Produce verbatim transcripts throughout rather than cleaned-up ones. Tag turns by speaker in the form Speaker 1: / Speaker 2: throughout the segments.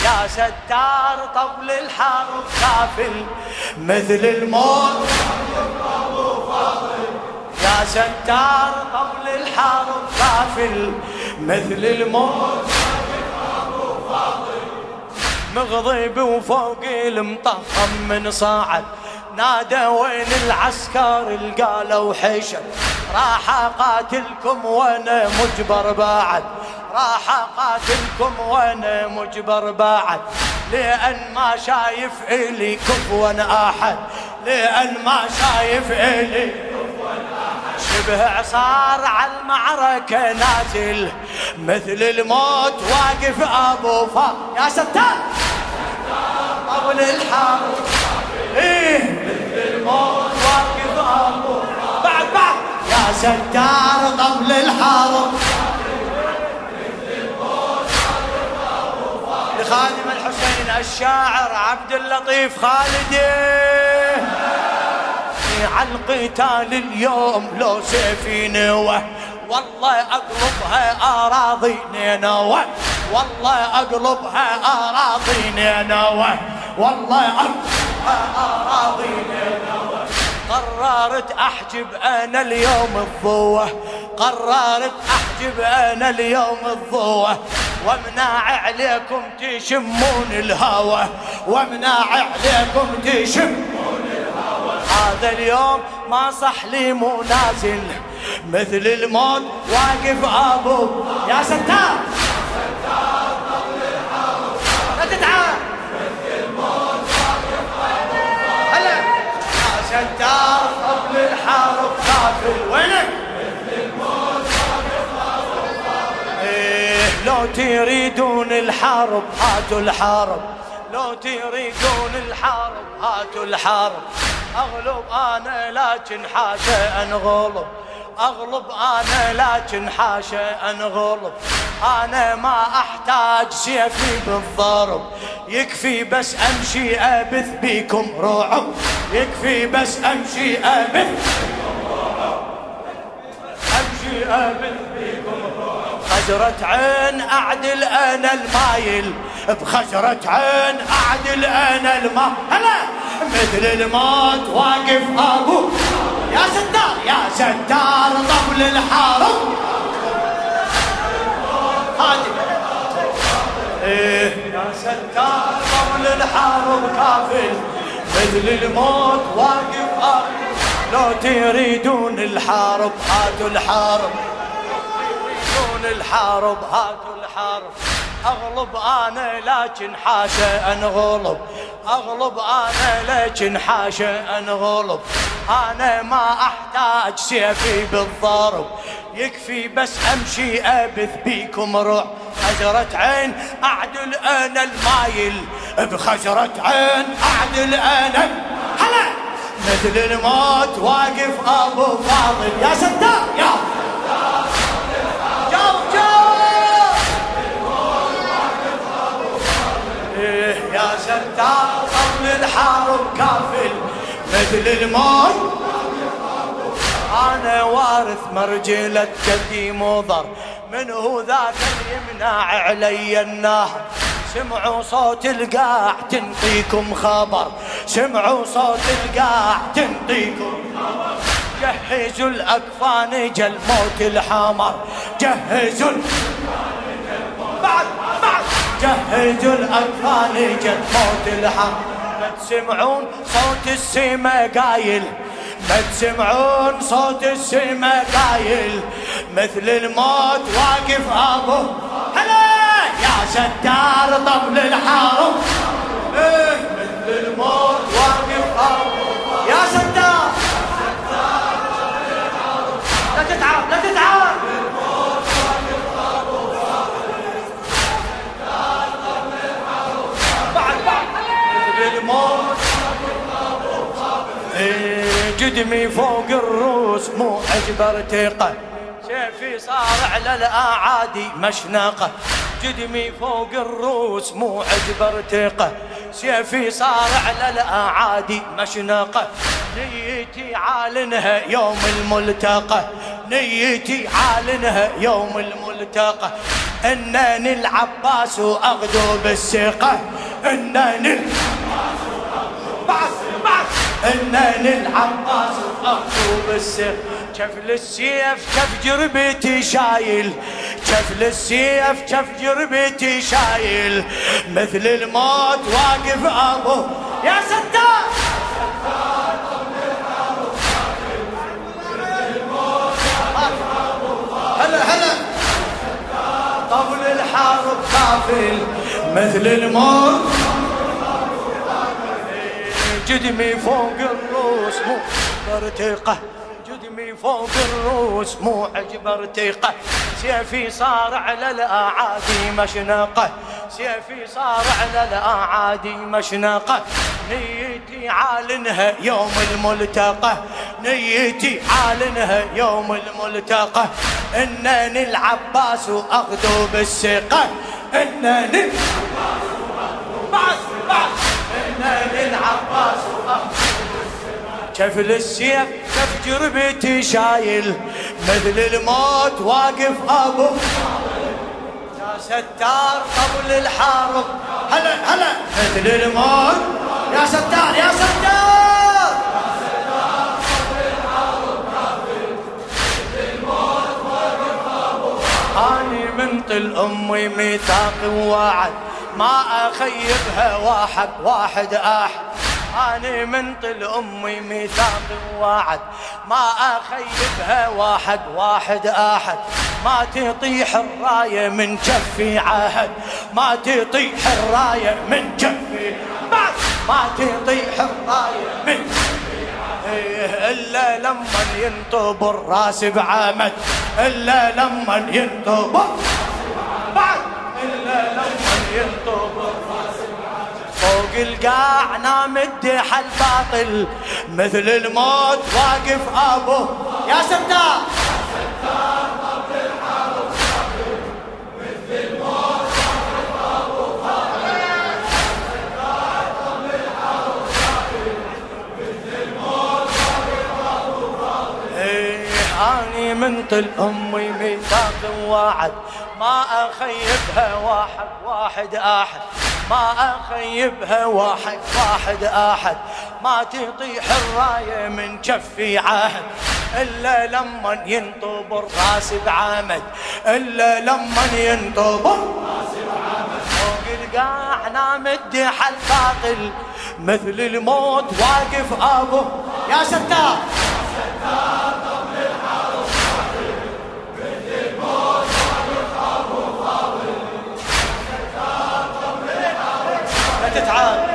Speaker 1: يا ستار طبل الحرب كافل مثل الموت يا ستار طبل الحرب كافل مثل الموت مغضب وفوق المطخم من صاعد نادى وين العسكر قالوا حشد راح اقاتلكم وانا مجبر بعد راح اقاتلكم وانا مجبر بعد لان ما شايف الي كفوا احد لان ما شايف الي كفوا احد شبه عصار على المعركه نازل مثل الموت واقف ابو فا يا ستار طول الحرب ايه مثل الموت واقف ابو فا بعد بعد يا ستار طول الحرب لخادم الحسين الشاعر عبد اللطيف خالدي على القتال اليوم لو سيفي نوى والله اقلبها اراضي نينوى والله اقلبها اراضي نينوى والله اقلبها اراضي نينوى قررت احجب انا اليوم الضوء قررت احجب انا اليوم الضوء وامنع عليكم تشمون الهوى وامنع عليكم تشمون الهوى هذا اليوم ما صح لي مو نازل مثل الموت واقف ابو يا ستار ستار طول الحرب لا تتعب مثل الموت واقف ابو هلا يا ستار طول الحرب كافل وينك مثل الموت واقف ابو ايه لو تريدون الحرب هاتوا الحرب لو تريدون الحرب هاتوا الحرب اغلب انا لكن حاشا انغلب اغلب انا لكن حاشا انغلب انا ما احتاج سيفي بالضرب يكفي بس امشي ابث بيكم رعب يكفي بس امشي ابث امشي ابث بيكم رعب خجرة عين اعدل انا المايل بخجرة عين اعدل انا الماء هلا مثل الموت واقف ابو يا ستار يا ستار طبل الحرب هادي ايه يا ستار طبل الحرب كافل مثل الموت واقف ابو لو تريدون الحرب هاتوا الحرب تريدون الحرب هاتوا الحرب اغلب انا لكن حاشا انغلب اغلب انا لكن حاشا انغلب انا ما احتاج سيفي بالضرب يكفي بس امشي ابث بيكم رعب خجرة عين اعدل انا المايل بخجرة عين اعدل انا هلا مثل الموت واقف ابو فاضل يا ستار يا جاوب جاوب يا ستار طبل الحرب كافل مثل الموت انا وارث مرجلة جدي مضر من هو ذاك اللي يمنع علي النهر سمعوا صوت القاع تنطيكم خبر سمعوا صوت القاع تنطيكم خبر جهزوا الاكفان جا الموت الحمر جهزوا بعد بعد جهزوا الاكفان جا الموت الحمر ما تسمعون صوت السما قايل ما تسمعون صوت السما قايل مثل الموت واقف ابو هلا يا ستار طبل الحرب ايه مثل الموت واقف ابو يا ستار لا تتعب لا تتعب بعد بعد مثل الموت جدمي فوق الروس مو اجبر ثقه سيفي صار على الاعادي مشنقه جدمي فوق الروس مو اجبر ثقه سيفي صار على الاعادي مشنقه نيتي عالنها يوم الملتقى نيتي عالنها يوم الملتقى انني العباس واغدو بالثقة، انني العباس بعد بعد انني العباس واغدو بالثقة. كفل السيف كف جربتي شايل، كفل السيف كف جربتي شايل، مثل الموت واقف ابو يا ستار. هلا هلا طبل الحارب قافل، مثل الموت جدمي فوق الروس مو ارتقى، جدمي فوق الروس مو عجب ارتقى، سيفي صار على الاعادي مشنقه، سيفي صار على الاعادي مشنقه، نيتي عالنها يوم الملتقى، نيتي عالنها يوم الملتقى، انني العباس واغدو بالثقة، انني العباس بعد بعد انني العباس واغدو بالثقة. كفل السيف كف جربتي شايل، مثل الموت واقف ابو يا ستار طبل الحارب. هلا هلا مثل الموت يا ستار يا ستار، يا ستار طبل الحارب قافل، مثل الموت واقف ابو. اني من طل امي ميثاق ووعد، ما اخيبها واحد واحد احد، أنا من طل أمي ميثاق ووعد، ما أخيبها واحد واحد أحد، ما تطيح الراية من كفي عهد، ما تطيح الراية من كفي بعد، ما تطيح الراية من كفي عهد، إلا لما ينطب الراس بعمد، إلا لما ينطب بعد، إلا لما ينطب الراس فوق القاع نام الدحى الباطل، مثل الموت واقف ابو يا ستار، يا ستار طبل الحارب قافل، مثل الموت واقف ابو قافل، يا ستار طبل الحارب قافل، مثل الموت واقف ابو قافل. ايه اني من طل امي ميثاق ووعد، ما اخيبها واحد واحد احد، ما أخيبها واحد واحد أحد، ما تطيح الراية من كفي عهد، إلا لما ينطب الراس بعمد، إلا لما ينطب الراس بعمد، فوق القاع نام الدحى الباطل، مثل الموت واقف أبو يا ستار، يا ستار طبل الحارب قافل، مثل الموت واقف أبو قافل، يا ستار طبل الحارب لا تتعب.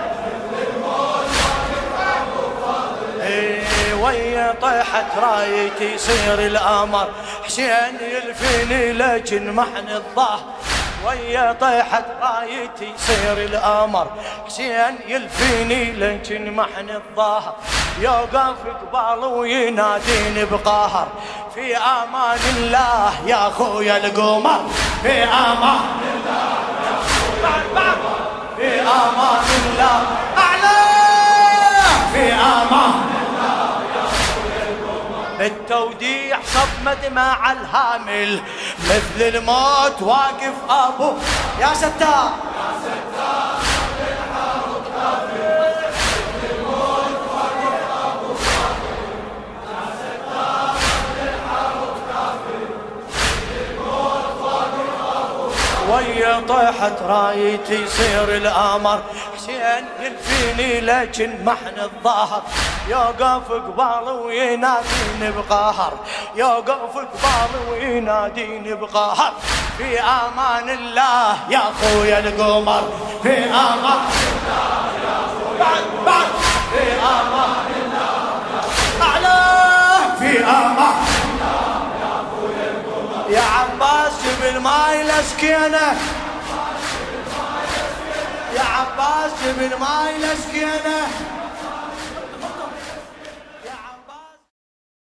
Speaker 1: ايه ويا طيحت رايتي يصير القمر، حسين يلفيني لكن محن الظهر، ويا طيحت رايتي يصير القمر، حسين يلفيني لكن محن الظهر، يوقف قبال ويناديني بقهر، في امان الله يا خويا القمر، في امان الله يا خويا القمر، في امان الله اعلى، في امان الله يا خويا القمر، بالتوديع صب مدمع الهامل، مثل الموت واقف ابو يا ستار، يا ستار طبل الحارب قافل، مثل الموت واقف ابو قافل، يا ستار طبل الحارب قافل، مثل الموت واقف ابو قافل، ويا طيحت رايتي يصير القمر، حسين يلفيني لكن محن الظهر، يوقف قبال ويناديني بقهر، يوقف قبال ويناديني بقهر، في امان الله يا خويا القمر، في امان الله يا خويا بعد بعد، في امان الله يا اعلى، في امان الله يا خويا القمر، يا عباس جيب الماي لسكينه، يا عباس جيب الماي لسكينه.